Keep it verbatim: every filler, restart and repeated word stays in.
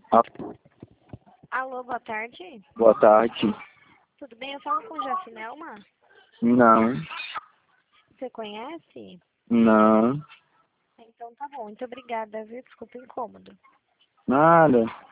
Ah, Alô, boa tarde. boa tarde. Tudo bem? Eu falo com Jacinelma. Não, Você conhece? não, Então tá bom. Muito obrigada, viu? Desculpa o incômodo. nada.